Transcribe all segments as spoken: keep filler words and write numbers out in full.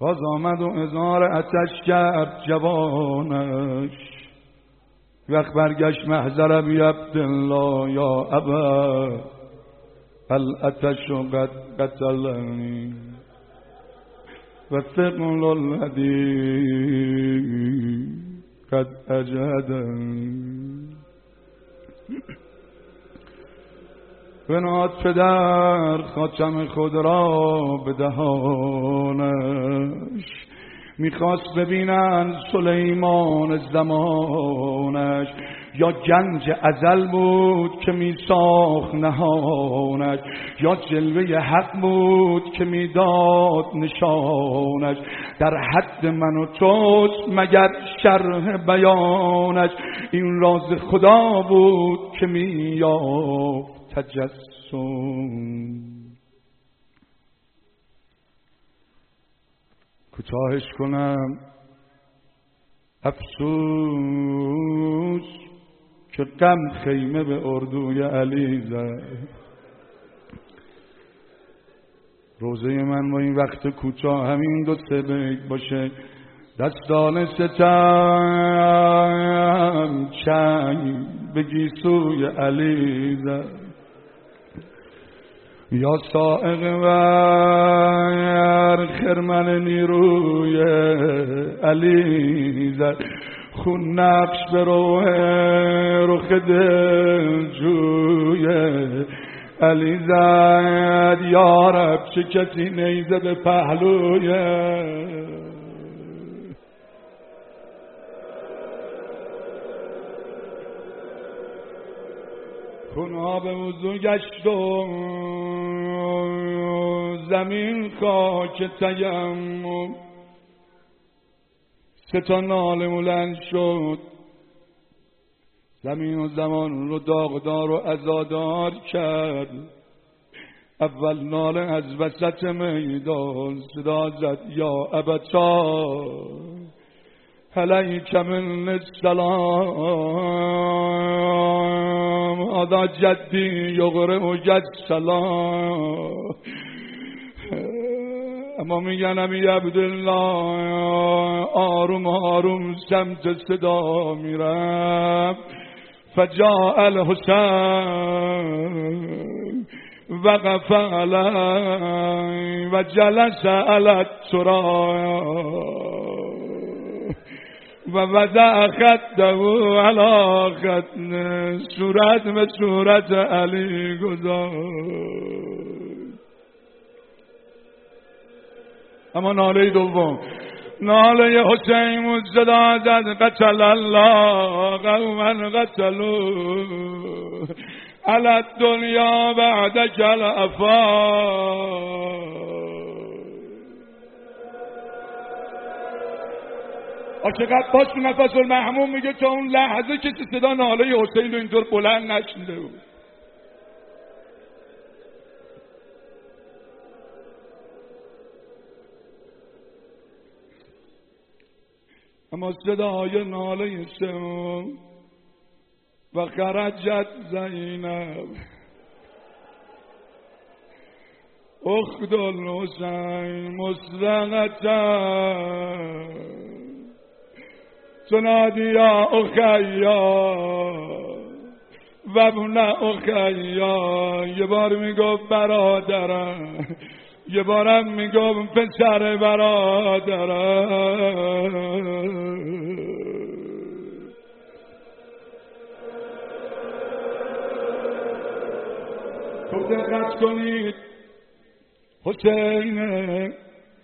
باز آمد و اظهار آتش کرد جوانش. وقت برگشت محضر بی عبدالله یا ابا الاتش قد قتلنی و ثقل الذی قد اجهدنی. بنهاد پدر خاتم خود را به دهانش، میخواست ببینن سلیمان زمانش یا گنج ازل بود که میساخت نهانش، یا جلوه حق بود که میداد نشانش. در حد من و توست مگر شرح بیانش، این راز خدا بود که میافت تجسم. کوتاهش کنم افسوس که غم خیمه به اردوی علی زد. روزه من با این وقت کوتاه همین دو سه بیت باشه. دستان ستم چنگ به گیسوی علی زد، یا سائق ور خرمن نیروی علی زد. خون نقش به روح رخ دل جوی علی زد. یا رب چه کسی نیزه به پهلوی خونها به وضو گشت و زمین خاک تیمم. سه تا ناله بلند شد، زمین و زمان رو داغدار و عزادار کرد. اول ناله از وسط میدان صدا زد یا ابتا علیک من السلام ادا جدی یغرم جد سلام. اما میگن امی عبدالله آروم آروم سمت صدا میرم. فجاء الحسین وقف علی و جلس علی التراب و وضع خده علی خد، صورت به صورت علی گذاشت. اما ناله دوم، ناله حسین بود صدا زد قتل الله قوما قتلوا علی الدنیا بعدک الافاق. عاشق عباس تو نفس المحموم میگه تا اون لحظه کسی صدا ناله حسین رو اینطور بلند نشنیده بود. اما صدای ناله سوم و خرجت زینب اخت الحسین مصدقتن تنادی یا اخیا و ابن اخیا. یه بار میگفت برادرم، یه بارم میگفت پسر برادرم. خب دقت کنید، حسین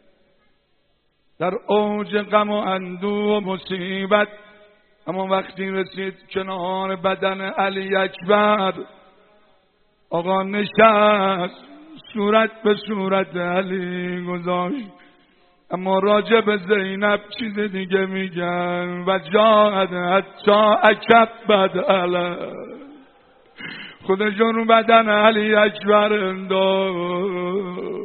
در اوج غم و اندوه و مصیبت، اما وقتی رسید کنار بدن علی اکبر آقا نشست، صورت به صورت علی گذاشت. اما راجع به زینب چیز دیگه میگن و جاهد حتی اکبد علی، خودشون رو بدن علی اکبر انداخت.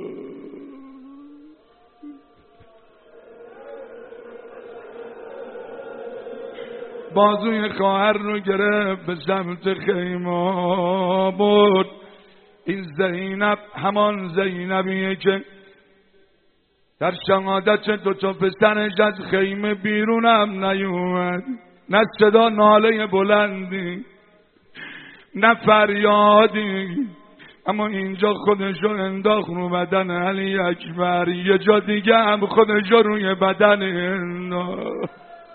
بازوی خواهر رو گرفت به سمت خیمه برد. این زینب همان زینبیه که در شهادت دو تا پسرش از خیمه بیرونم نیومد، نه صدا ناله بلندی نه فریادی، اما اینجا خودشو انداخت رو بدن علی اکبر، یه جا دیگه هم خودشو روی بدن انداخت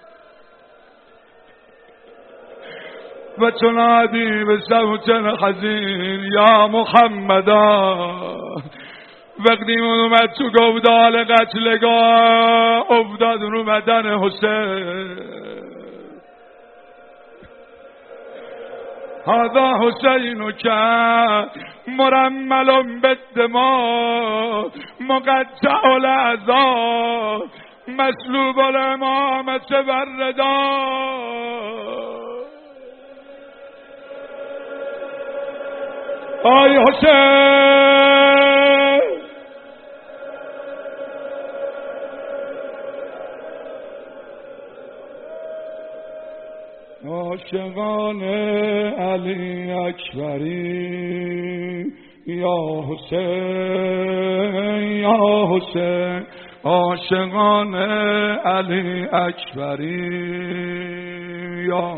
و تنادی به صوت حزین یا محمدا. وقتی اون اومد تو گودال قتلگاه افتاد رو بدن حسین. هذا حسین که مرمل بالدماء مقطع الاعضاء مسلوب الامامة والرداء. آی حسین عاشقان علی اکبری یا حسین یا حسین، عاشقان علی اکبری یا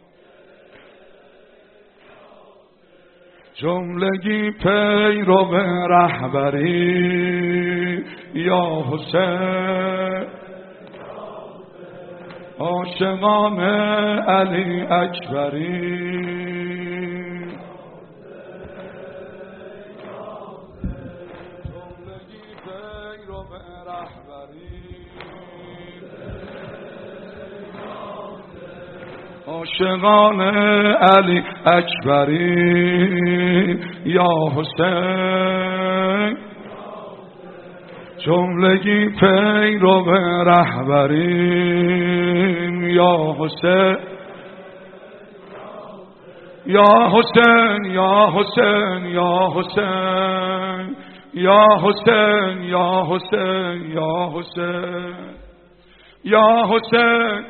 جملگی پیرو رهبری یا حسین، عاشقان علی اکبری جملگی پیرو رهبری، عاشقان علی اکبری یا حسین، جملگی پیرو رهبری یا حسین یا حسین یا حسین یا حسین یا حسین یا حسین یا حسین یا حسین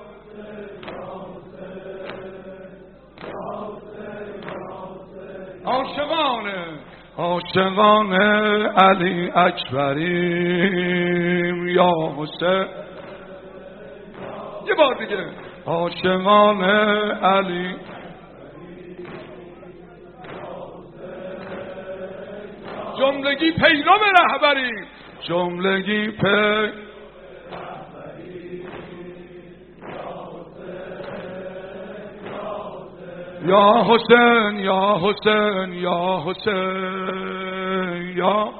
عاشقان عاشقان علی اکبری یا حسین. یه بار دیگه عاشقان علی جملگی پیرو رهبری جملگی پی یا حسین یا حسین یا حسین یا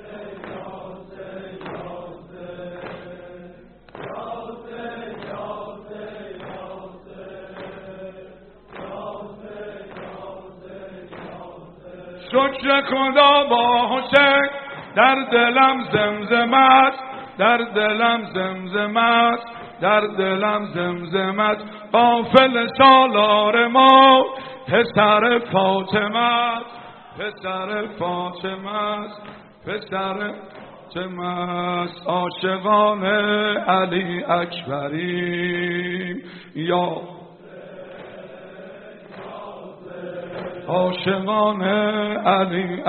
شکر خدا با حسین در دلم زمزم است، در دلم زمزم است، در دلم زمزم است. غافل سالار ما پسر فاطمه است، پسر فاطمه است، پسر فاطمه است. عاشقان علی اکبری یا عاشقان علی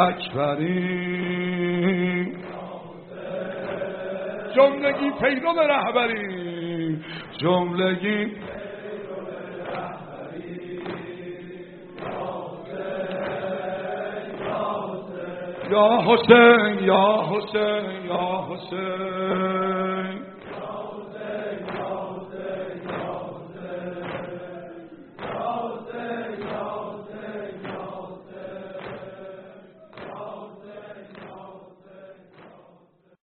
اکبری جملگی پیرو رهبری جملگی یا حسین یا حسین یا حسین